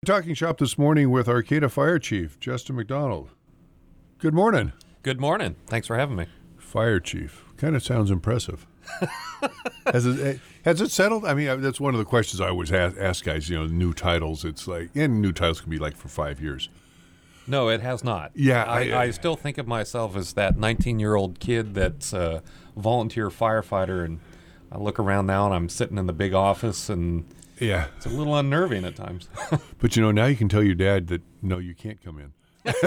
Talking shop this morning with Arcata Fire Chief Justin McDonald. Good morning. Good morning. Thanks for having me. Fire Chief. Kind of sounds impressive. Has it settled? I mean, that's one of the questions I always ask guys, new titles. It's like, and new titles can be like for 5 years. No, it has not. Yeah. I still think of myself as that 19-year-old kid that's a volunteer firefighter, and I look around now and I'm sitting in the big office, and yeah, it's a little unnerving at times. But now you can tell your dad that, no, you can't come in.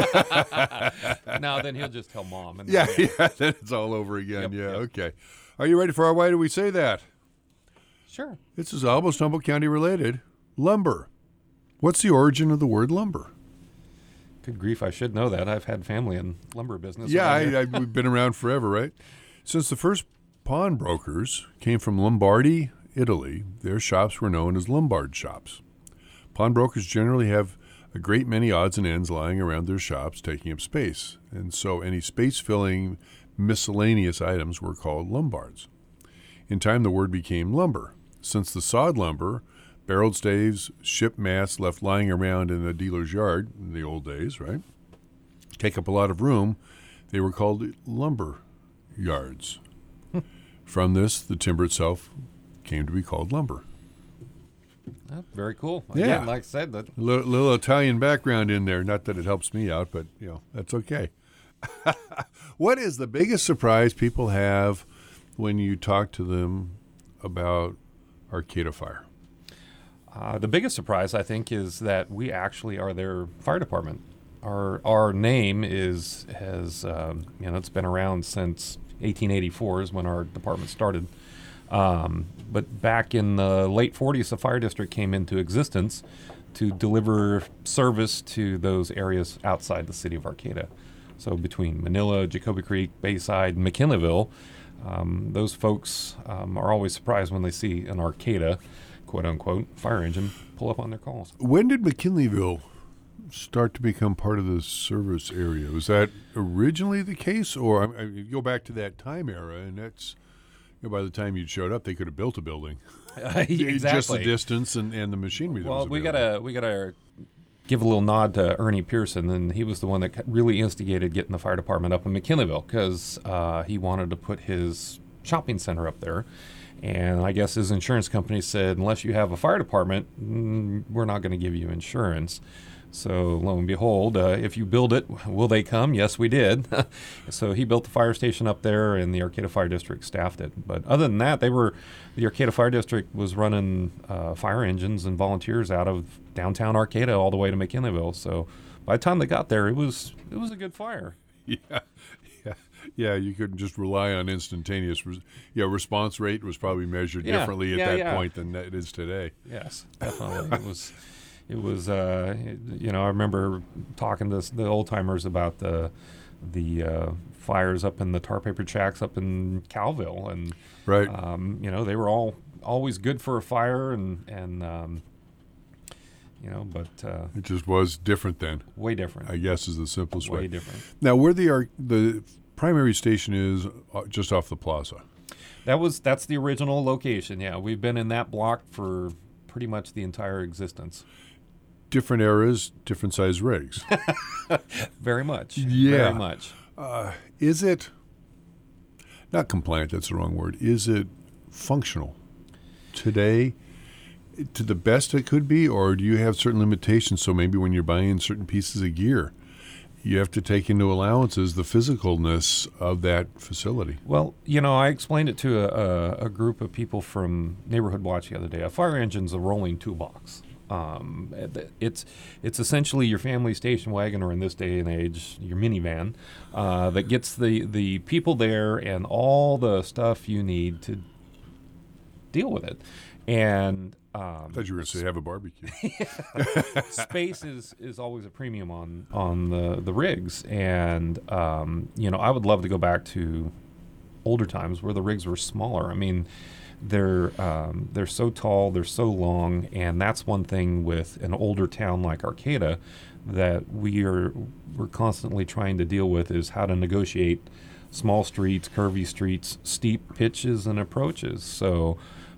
Now then he'll just tell mom. And yeah, then it's all over again. Yep. Okay. Are you ready for our Why Do We Say That? Sure. This is almost Humboldt County related. Lumber. What's the origin of the word lumber? Good grief, I should know that. I've had family in lumber business. Yeah, we've been around forever, right? Since the first pawnbrokers came from Lombardy, Italy, their shops were known as Lombard shops. Pawnbrokers generally have a great many odds and ends lying around their shops, taking up space, and so any space-filling miscellaneous items were called Lombards. In time, the word became lumber. Since the sawed lumber, barreled staves, ship mats left lying around in a dealer's yard in the old days, right, take up a lot of room, they were called lumber yards. From this, the timber itself came to be called lumber. Oh, very cool. Yeah. Again, like I said, that Little Italian background in there. Not that it helps me out, but, that's okay. What is the biggest surprise people have when you talk to them about Arcata Fire? The biggest surprise, I think, is that we actually are their fire department. Our name has it's been around since 1884 is when our department started. But back in the late 40s, the fire district came into existence to deliver service to those areas outside the city of Arcata. So between Manila, Jacoby Creek, Bayside, and McKinleyville, those folks are always surprised when they see an Arcata, quote-unquote, fire engine pull up on their calls. When did McKinleyville start to become part of the service area? Was that originally the case? Or you go back to that time era, and that's... by the time you showed up, they could have built a building. Exactly. Just the distance and the machinery. Well, we gotta give a little nod to Ernie Pearson, and he was the one that really instigated getting the fire department up in McKinleyville because he wanted to put his shopping center up there. And I guess his insurance company said, unless you have a fire department, we're not going to give you insurance. So lo and behold, if you build it, will they come? Yes, we did. So he built the fire station up there, and the Arcata Fire District staffed it. But other than that, the Arcata Fire District was running fire engines and volunteers out of downtown Arcata all the way to McKinleyville. So by the time they got there, it was a good fire. Yeah. You couldn't just rely on instantaneous. Response rate was probably measured differently at that point than it is today. Yes, definitely. It was, I remember talking to the old timers about the fires up in the tar paper shacks up in Calville, and right, they were always good for a fire, but it just was different then. Way different, I guess, is the simplest way. Way different. Now, where the primary station is, just off the plaza. That's the original location. Yeah, we've been in that block for pretty much the entire existence. Different eras, different size rigs. Very much. Yeah. Very much. Is it, not compliant, that's the wrong word, is it functional today to the best it could be, or do you have certain limitations? So maybe when you're buying certain pieces of gear, you have to take into allowances the physicalness of that facility. Well, I explained it to a group of people from Neighborhood Watch the other day. A fire engine's a rolling toolbox. It's essentially your family station wagon, or in this day and age, your minivan, that gets the people there and all the stuff you need to deal with it. And I thought you were going to say have a barbecue. Space is always a premium on the rigs, and I would love to go back to older times where the rigs were smaller. I mean, they're so tall, they're so long, and that's one thing with an older town like Arcata that we're constantly trying to deal with, is how to negotiate small streets, curvy streets, steep pitches and approaches. So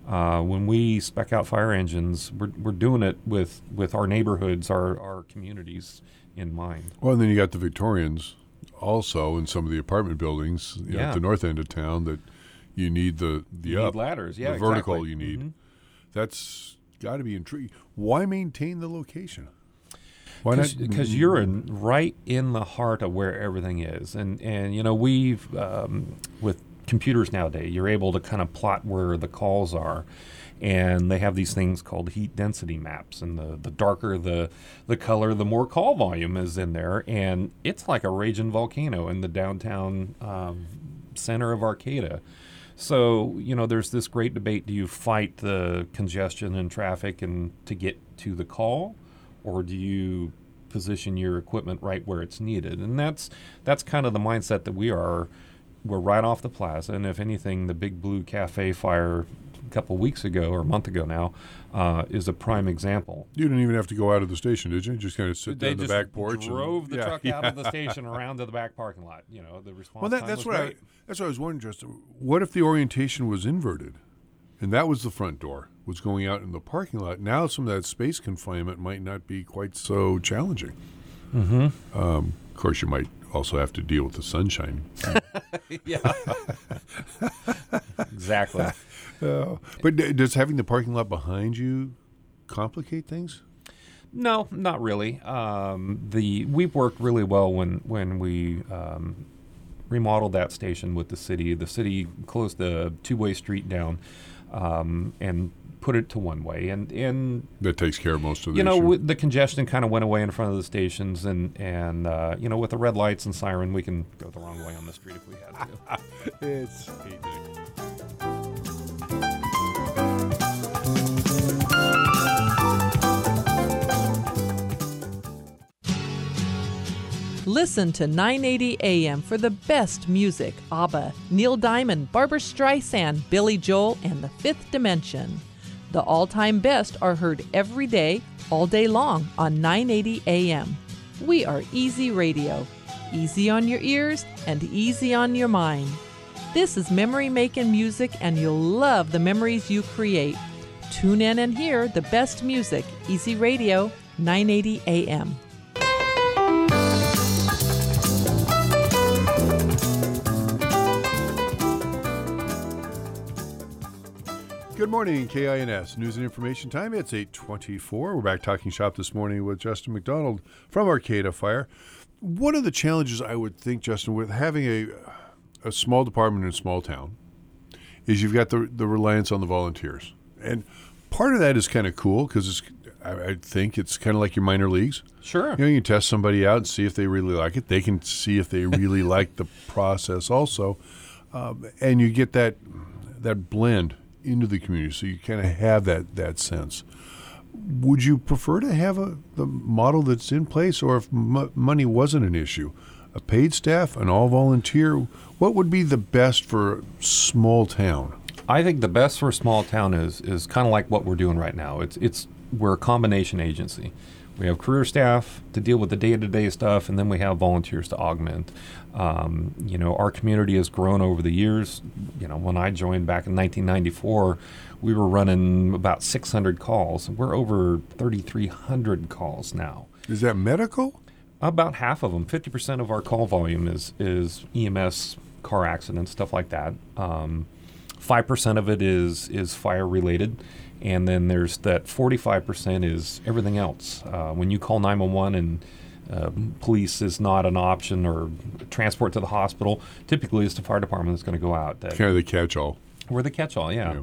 When we spec out fire engines, we're doing it with our neighborhoods, our communities in mind. Well, and then you got the Victorians also in some of the apartment buildings at the north end of town that you need the need ladders, the vertical you need. That's got to be intriguing. Why maintain the location? Why not? Because you're right in the heart of where everything is, and we've with computers nowadays, you're able to kind of plot where the calls are, and they have these things called heat density maps, and the darker the color, the more call volume is in there, and it's like a raging volcano in the downtown center of Arcata. So, there's this great debate: do you fight the congestion and traffic and to get to the call, or do you position your equipment right where it's needed? And that's kind of the mindset that we're right off the plaza. And if anything, the Big Blue Cafe fire a couple weeks ago, or a month ago now, is a prime example. You didn't even have to go out of the station, did you? Just kind of sit down on the back porch. They drove the truck out of the station around to the back parking lot. The response time that's was great. That's what I was wondering, Justin. What if the orientation was inverted, and that was the front door, was going out in the parking lot? Now some of that space confinement might not be quite so challenging. Mm-hmm. Of course, you might also have to deal with the sunshine. Yeah. Exactly. But does having the parking lot behind you complicate things? No, not really. We've worked really well when we remodeled that station with the city. The city closed the two-way street down and put it to one way, and that takes care of most of the issue. The congestion kind of went away in front of the stations, and with the red lights and siren, we can go the wrong way on the street if we had to. It's easy. Listen to 980 AM for the best music: ABBA, Neil Diamond, Barbra Streisand, Billy Joel, and The Fifth Dimension. The all-time best are heard every day, all day long on 980 AM. We are Easy Radio. Easy on your ears and easy on your mind. This is memory-making music, and you'll love the memories you create. Tune in and hear the best music. Easy Radio, 980 AM. Good morning, KINS News and Information Time. It's 8:24. We're back talking shop this morning with Justin McDonald from Arcata Fire. One of the challenges I would think, Justin, with having a small department in a small town is you've got the reliance on the volunteers. And part of that is kind of cool because I think it's kind of like your minor leagues. Sure. You can test somebody out and see if they really like it. They can see if they really like the process also. And you get that blend into the community, so you kind of have that sense. Would you prefer to have the model that's in place, or if money wasn't an issue, a paid staff, an all-volunteer? What would be the best for a small town? I think the best for a small town is kind of like what we're doing right now. We're a combination agency. We have career staff to deal with the day-to-day stuff, and then we have volunteers to augment. Our community has grown over the years. When I joined back in 1994, we were running about 600 calls. We're over 3,300 calls now. Is that medical? About half of them. 50% of our call volume is EMS, car accidents, stuff like that. 5% of it is fire-related. And then there's that 45% is everything else. When you call 911 and police is not an option, or transport to the hospital, typically it's the fire department that's going to go out. Kind of the catch-all. We're the catch-all, yeah.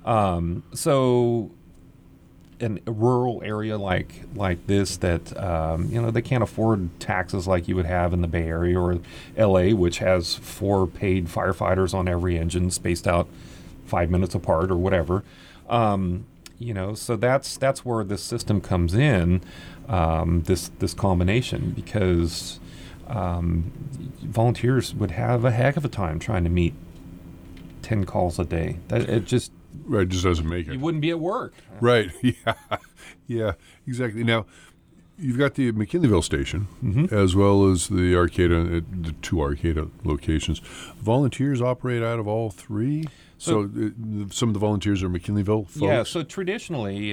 So in a rural area like this that, they can't afford taxes like you would have in the Bay Area or L.A., which has 4 paid firefighters on every engine spaced out 5 minutes apart or whatever. So that's where this system comes in, this combination, because volunteers would have a heck of a time trying to meet 10 calls a day. It just doesn't make it. You wouldn't be at work. Right. Yeah. Yeah. Exactly. Now, you've got the McKinleyville station, as well as the Arcata, the two Arcata locations. Volunteers operate out of all three. So some of the volunteers are McKinleyville folks? Yeah, so traditionally,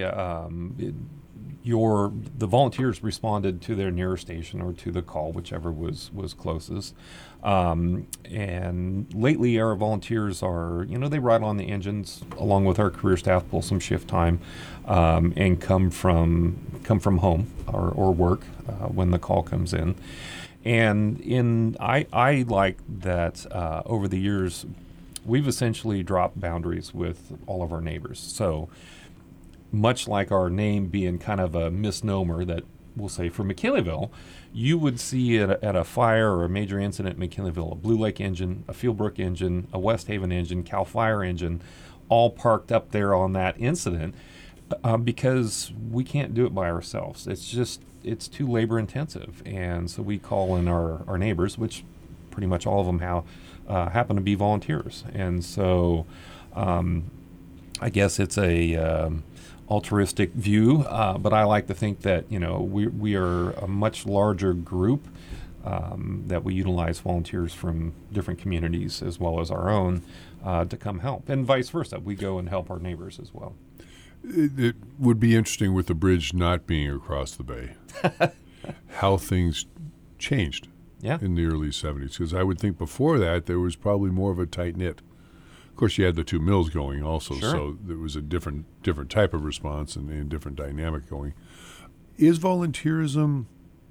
the volunteers responded to their nearest station or to the call, whichever was closest. And lately, our volunteers are, they ride on the engines along with our career staff, pull some shift time, and come from home or work when the call comes in. And I like that over the years, we've essentially dropped boundaries with all of our neighbors. So much like our name being kind of a misnomer that we'll say for McKinleyville, you would see at a fire or a major incident in McKinleyville, a Blue Lake engine, a Fieldbrook engine, a West Haven engine, Cal Fire engine, all parked up there on that incident because we can't do it by ourselves. It's too labor intensive. And so we call in our neighbors, which pretty much all of them happen to be volunteers. And so I guess it's a altruistic view, but I like to think that we are a much larger group, that we utilize volunteers from different communities as well as our own to come help, and vice versa. We go and help our neighbors as well. It would be interesting with the bridge not being across the bay, how things changed in the early 70s, because I would think before that there was probably more of a tight-knit. Of course, you had the two mills going also, so there was a different type of response and different dynamic going. Is volunteerism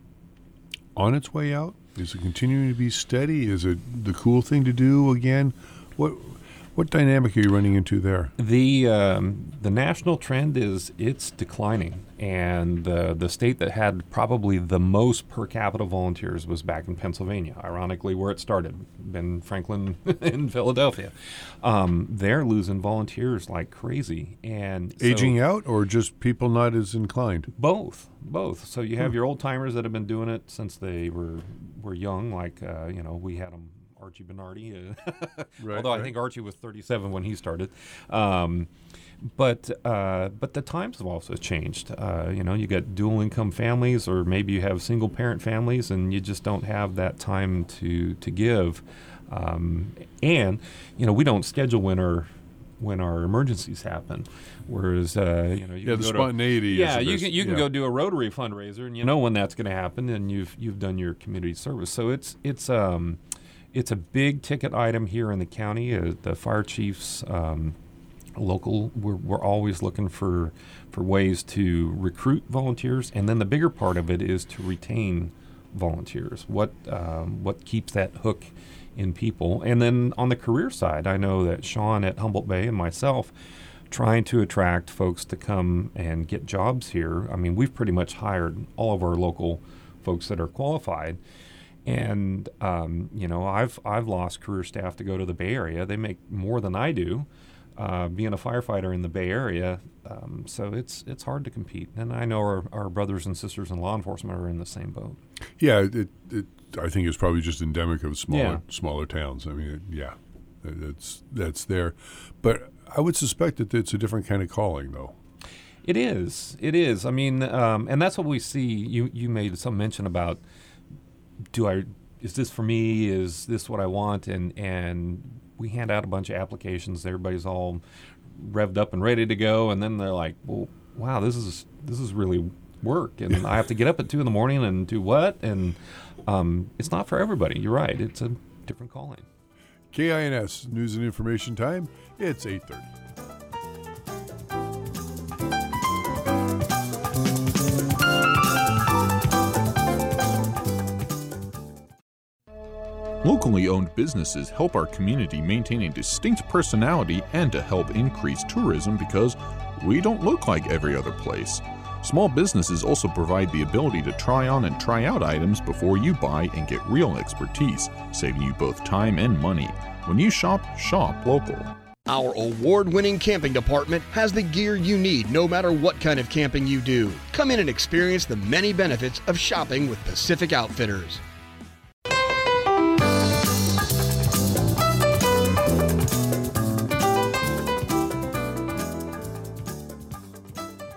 on its way out? Is it continuing to be steady? Is it the cool thing to do again? What dynamic are you running into there? The national trend is it's declining, and the state that had probably the most per capita volunteers was back in Pennsylvania, ironically where it started, Ben Franklin in Philadelphia. They're losing volunteers like crazy. And aging out or just people not as inclined? Both. So you have your old timers that have been doing it since they were young, like we had them. Archie Bernardi, although I think Archie was 37 when he started. But the times have also changed. You got dual income families, or maybe you have single parent families, and you just don't have that time to give. And we don't schedule when our emergencies happen. Whereas the spontaneity. You can go do a Rotary fundraiser, and you know when that's going to happen, and you've done your community service. So it's a big ticket item here in the county. The fire chiefs, local, we're always looking for ways to recruit volunteers, and then the bigger part of it is to retain volunteers. What keeps that hook in people? And then on the career side, I know that Sean at Humboldt Bay and myself trying to attract folks to come and get jobs here. I mean, we've pretty much hired all of our local folks that are qualified. And I've lost career staff to go to the Bay Area. They make more than I do, being a firefighter in the Bay Area. So it's hard to compete. And I know our brothers and sisters in law enforcement are in the same boat. Yeah, I think it's probably just endemic of smaller towns. I mean, that's there. But I would suspect that it's a different kind of calling, though. It is. I mean, and that's what we see. You made some mention about. Is this for me? Is this what I want? And we hand out a bunch of applications. Everybody's all revved up and ready to go, and then they're like, "Well, wow, this is really work, and I have to get up at 2 a.m. and do what?" And it's not for everybody. You're right. It's a different calling. KINS News and Information Time. It's 8:30. Locally owned businesses help our community maintain a distinct personality and to help increase tourism because we don't look like every other place. Small businesses also provide the ability to try on and try out items before you buy and get real expertise, saving you both time and money. When you shop local. Our award-winning camping department has the gear you need no matter what kind of camping you do. Come in and experience the many benefits of shopping with Pacific Outfitters.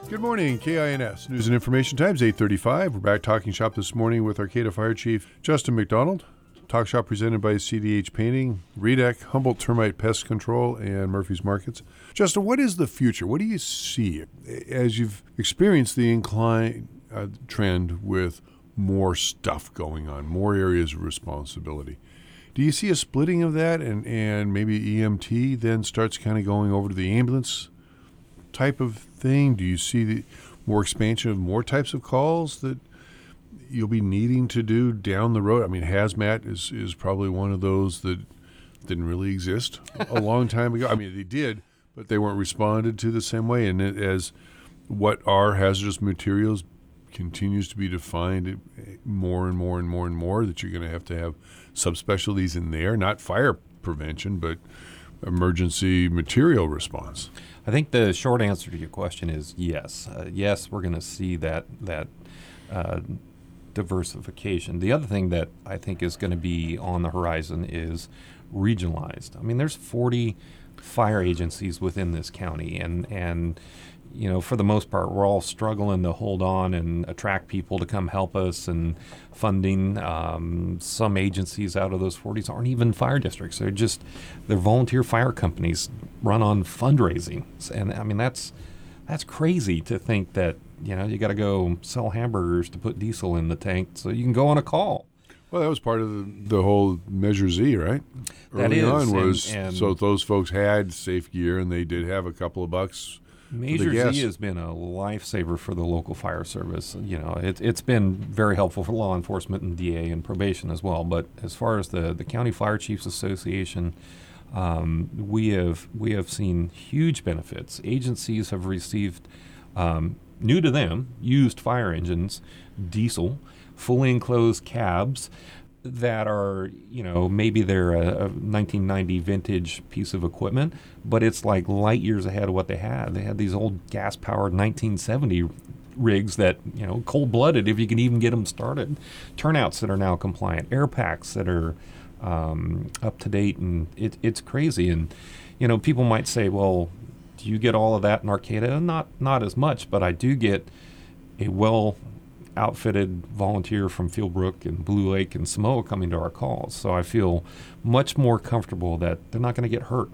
Good morning, KINS. News and Information Times, 8:35. We're back talking shop this morning with Arcata Fire Chief Justin McDonald. Talk shop presented by CDH Painting, Redec, Humboldt Termite Pest Control, and Murphy's Markets. Justin, what is the future? What do you see as you've experienced the incline trend with more stuff going on, more areas of responsibility? Do you see a splitting of that and maybe EMT then starts kind of going over to the ambulance type of thing? Do you see more expansion of more types of calls that you'll be needing to do down the road? I mean, hazmat is probably one of those that didn't really exist a long time ago. I mean, they did, but they weren't responded to the same way. And as what are hazardous materials continues to be defined more and more and more and more, that you're going to have subspecialties in there, not fire prevention, but emergency material response. I think the short answer to your question is yes. Yes, we're going to see that diversification. The other thing that I think is going to be on the horizon is regionalized. I mean, there's 40 fire agencies within this county, and you know, for the most part, we're all struggling to hold on and attract people to come help us, and funding. Some agencies out of those 40s aren't even fire districts. They're volunteer fire companies run on fundraising. And I mean, that's crazy to think that, you know, you got to go sell hamburgers to put diesel in the tank so you can go on a call. Well, that was part of the whole Measure Z, right? That Early is, on was, and so those folks had safe gear and they did have a couple of bucks. Measure Z has been a lifesaver for the local fire service. You know, it's been very helpful for law enforcement and DA and probation as well. But as far as the County Fire Chiefs Association, we have seen huge benefits. Agencies have received, new to them, used fire engines, diesel, fully enclosed cabs that are, you know, maybe they're a 1990 vintage piece of equipment, but it's like light years ahead of what they had. They had these old gas-powered 1970 rigs that, you know, cold-blooded if you can even get them started. Turnouts that are now compliant, air packs that are up to date, and it's crazy. And, you know, people might say, well, do you get all of that in Arcata? Not as much, but I do get a outfitted volunteer from Fieldbrook and Blue Lake and Samoa coming to our calls. So I feel much more comfortable that they're not going to get hurt,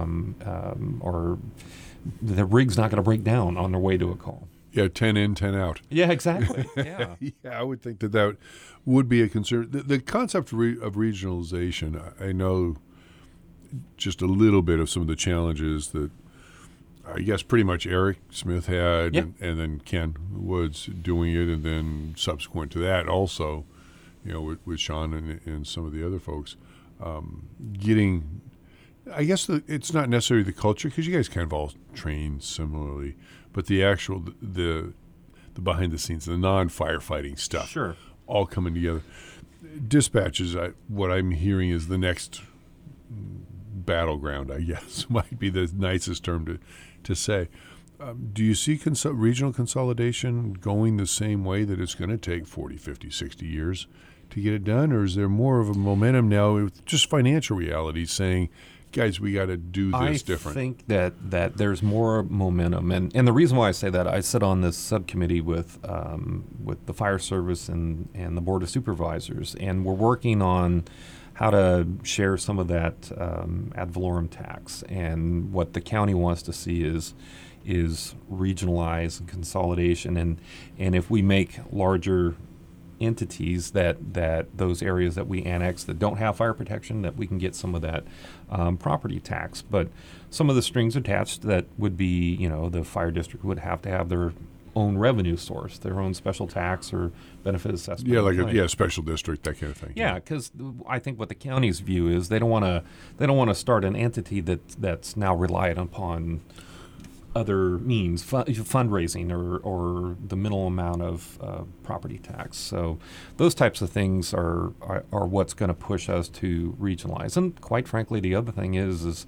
or the rig's not going to break down on their way to a call. Yeah, 10 in, 10 out. Yeah, exactly. Yeah. Yeah, I would think that would be a concern. The concept of regionalization, I know just a little bit of some of the challenges that I guess pretty much Eric Smith had, yep. and then Ken Woods doing it, and then subsequent to that also, you know, with Sean and some of the other folks, getting, I guess it's not necessarily the culture, because you guys kind of all train similarly, but the actual, the behind the scenes, the non-firefighting stuff, sure, all coming together. Dispatches, what I'm hearing is the next battleground, I guess, might be the nicest term to say. Do you see regional consolidation going the same way, that it's going to take 40, 50, 60 years to get it done? Or is there more of a momentum now with just financial realities saying, guys, we got to do this different? I think that there's more momentum. And the reason why I say that, I sit on this subcommittee with the fire service and the Board of Supervisors, and we're working on how to share some of that ad valorem tax. And what the county wants to see is regionalized and consolidation. And if we make larger entities, that those areas that we annex that don't have fire protection, that we can get some of that property tax. But some of the strings attached that would be, you know, the fire district would have to have their own revenue source, their own special tax or benefit assessment. Yeah, like a special district, that kind of thing. Yeah, because I think what the county's view is, they don't want to start an entity that's now reliant upon other means, fundraising or the minimal amount of property tax. So those types of things are what's going to push us to regionalize. And quite frankly, the other thing is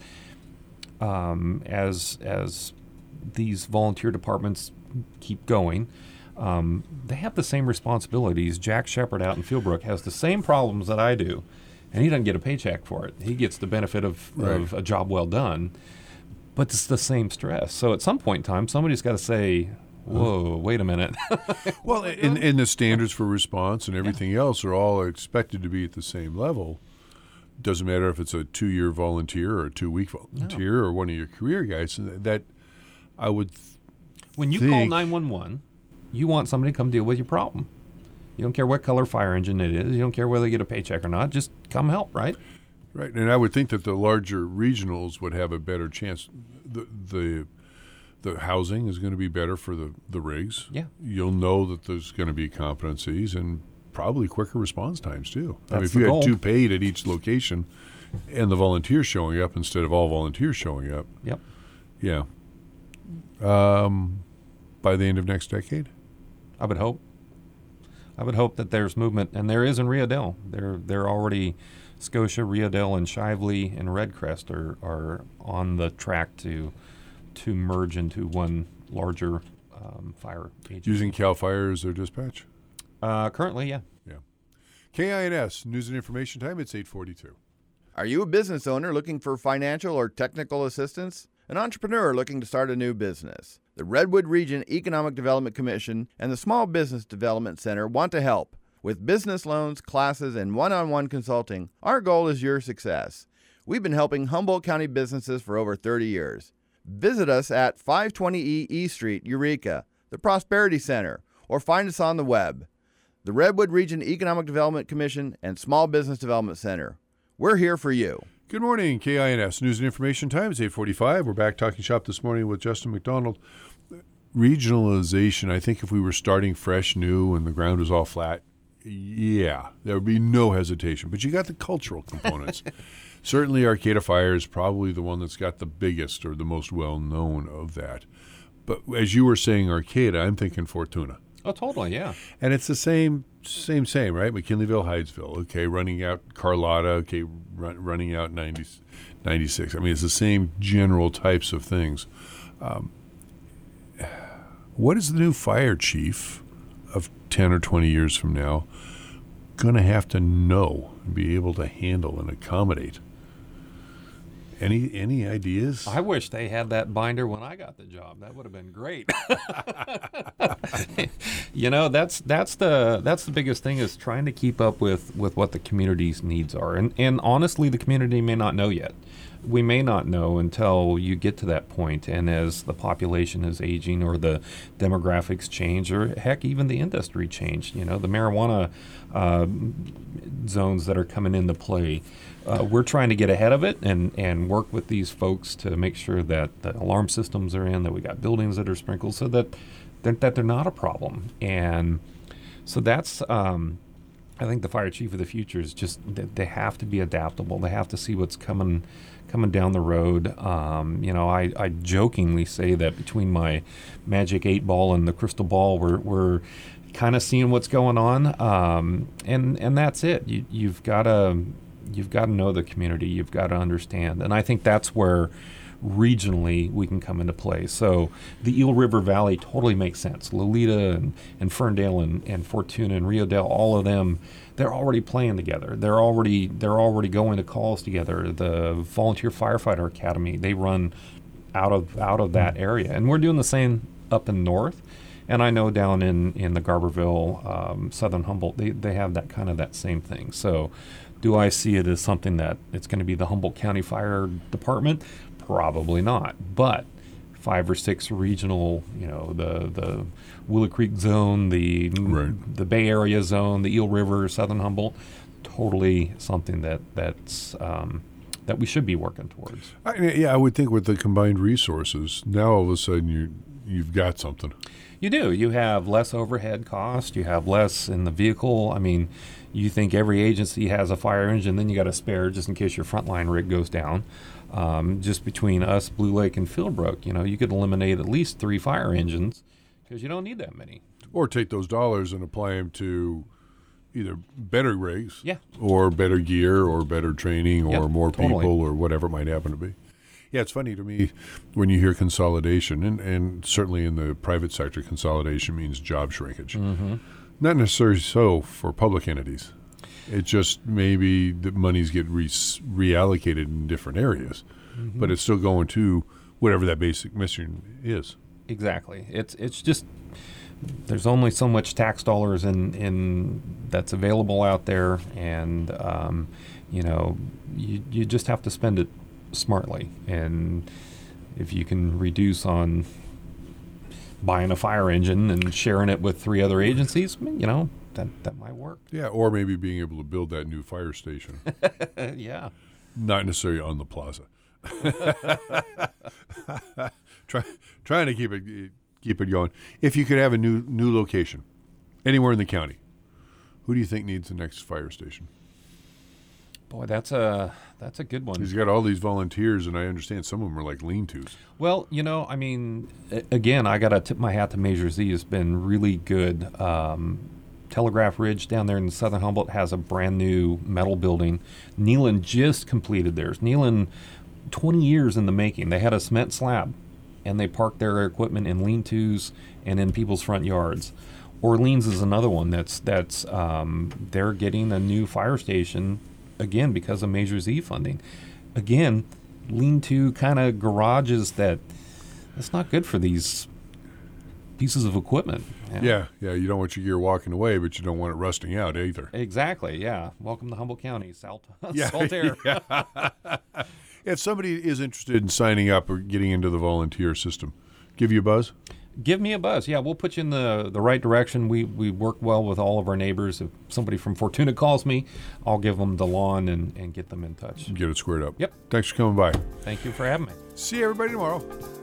as these volunteer departments keep going, they have the same responsibilities. Jack Shepard out in Fieldbrook has the same problems that I do, and he doesn't get a paycheck for it. He gets the benefit of a job well done, but it's the same stress. So at some point in time, somebody's got to say, whoa, wait a minute. Well, and the standards for response and everything else are all expected to be at the same level. Doesn't matter if it's a 2-year volunteer or a 2-week volunteer or one of your career guys. That I would When you call 911, you want somebody to come deal with your problem. You don't care what color fire engine it is. You don't care whether they get a paycheck or not. Just come help, right? Right, and I would think that the larger regionals would have a better chance. The housing is going to be better for the rigs. Yeah. You'll know that there's going to be competencies and probably quicker response times too. I mean, That's if you the had goal. 2 paid at each location and the volunteers showing up instead of all volunteers showing up. Yep. Yeah. By the end of next decade? I would hope. I would hope that there's movement, and there is in Rio Dell. They're already, Scotia, Rio Dell, and Shively and Redcrest are on the track to merge into one larger fire agency. Using CAL FIRE as their dispatch? Currently, yeah. Yeah. KINS, News and Information Time, it's 8:42. Are you a business owner looking for financial or technical assistance? An entrepreneur looking to start a new business? The Redwood Region Economic Development Commission and the Small Business Development Center want to help. With business loans, classes, and one-on-one consulting, our goal is your success. We've been helping Humboldt County businesses for over 30 years. Visit us at 520E East Street, Eureka, the Prosperity Center, or find us on the web. The Redwood Region Economic Development Commission and Small Business Development Center. We're here for you. Good morning, KINS News and Information Time. It's 8:45. We're back talking shop this morning with Justin McDonald. Regionalization, I think if we were starting fresh, new, and the ground was all flat, yeah, there would be no hesitation. But you got the cultural components. Certainly Arcata Fire is probably the one that's got the biggest or the most well-known of that. But as you were saying Arcata, I'm thinking Fortuna. Oh, totally, yeah. And it's the same, right? McKinleyville, Hydesville, okay, running out Carlotta, okay, running out 96. I mean, it's the same general types of things. What is the new fire chief of 10 or 20 years from now going to have to know and be able to handle and accommodate? Any ideas? I wish they had that binder when I got the job. That would have been great. That's the biggest thing, is trying to keep up with what the community's needs are. And honestly, the community may not know yet. We may not know until you get to that point, and as the population is aging or the demographics change, or heck, even the industry change. The marijuana zones that are coming into play. We're trying to get ahead of it and work with these folks to make sure that the alarm systems are in, that we got buildings that are sprinkled, so that they're not a problem. And so that's, I think the fire chief of the future is just, they have to be adaptable. They have to see what's coming down the road. I jokingly say that between my magic 8-ball and the crystal ball, we're kind of seeing what's going on. And that's it. You've got to know the community. You've got to understand. And I think that's where regionally we can come into play. So the Eel River Valley totally makes sense. Lolita and Ferndale and Fortuna and Rio Dell, all of them, they're already playing together. They're already going to calls together. The Volunteer Firefighter Academy, they run out of that area. And we're doing the same up in north. And I know down in the Garberville, Southern Humboldt, they have that same thing. So do I see it as something that it's going to be the Humboldt County Fire Department? Probably not. But 5 or 6 regional, the Willow Creek zone, the Bay Area zone, the Eel River, Southern Humboldt, totally something that's that we should be working towards. I would think with the combined resources, now all of a sudden you've got something. You do. You have less overhead cost. You have less in the vehicle. I mean, you think every agency has a fire engine, then you got a spare just in case your frontline rig goes down. Just between us, Blue Lake, and Philbrook, you could eliminate at least 3 fire engines because you don't need that many. Or take those dollars and apply them to either better rigs, yeah, or better gear, or better training, or more totally. people, or whatever it might happen to be. Yeah, it's funny to me when you hear consolidation, and certainly in the private sector, consolidation means job shrinkage. Mm-hmm. Not necessarily so for public entities. It just maybe the monies get reallocated in different areas, but it's still going to whatever that basic mission is. Exactly. It's just there's only so much tax dollars in that's available out there, and you just have to spend it smartly. And if you can reduce on buying a fire engine and sharing it with 3 other agencies, that might work. Yeah, or maybe being able to build that new fire station. Yeah. Not necessarily on the plaza. Trying to keep it going. If you could have a new location anywhere in the county, who do you think needs the next fire station? Boy, that's a good one. He's got all these volunteers, and I understand some of them are like lean-tos. Well, again, I got to tip my hat to Measure Z. Has been really good. Telegraph Ridge down there in Southern Humboldt has a brand new metal building. Neyland just completed theirs. Neyland, 20 years in the making. They had a cement slab, and they parked their equipment in lean-tos and in people's front yards. Orleans is another one that's they're getting a new fire station, again, because of Measure Z funding. Again, lean-to kind of garages that's not good for these pieces of equipment. Yeah, you don't want your gear walking away, but you don't want it rusting out either. Exactly, yeah. Welcome to Humboldt County, Yeah. Saltaire. Yeah. If somebody is interested in signing up or getting into the volunteer system, give you a buzz? Give me a buzz. Yeah, we'll put you in the right direction. We work well with all of our neighbors. If somebody from Fortuna calls me, I'll give them the lawn and get them in touch. Get it squared up. Yep. Thanks for coming by. Thank you for having me. See everybody tomorrow.